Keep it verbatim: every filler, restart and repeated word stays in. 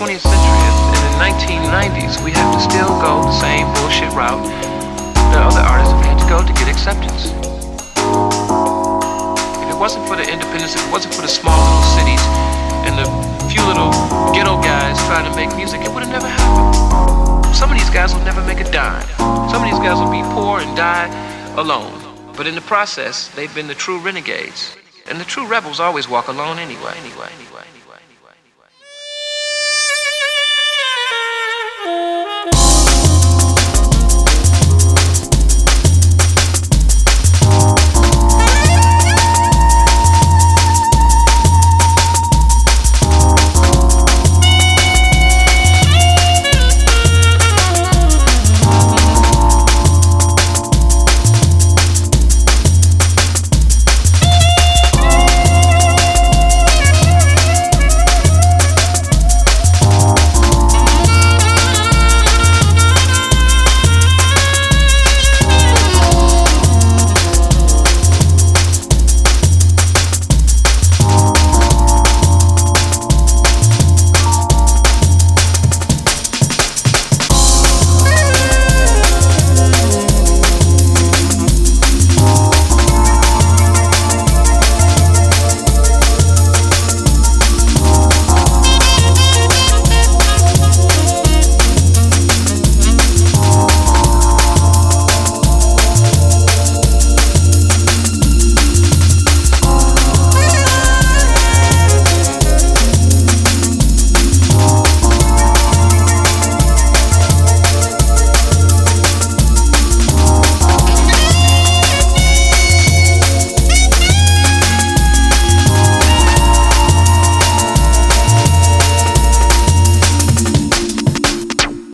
twentieth century, and in the nineteen nineties, we have to still go the same bullshit route that other artists have had to go to get acceptance. If it wasn't for the independence, if it wasn't for the small little cities and the few little ghetto guys trying to make music, it would have never happened. Some of these guys will never make a dime. Some of these guys will be poor and die alone. But in the process, they've been the true renegades. And the true rebels always walk alone anyway, anyway, anyway.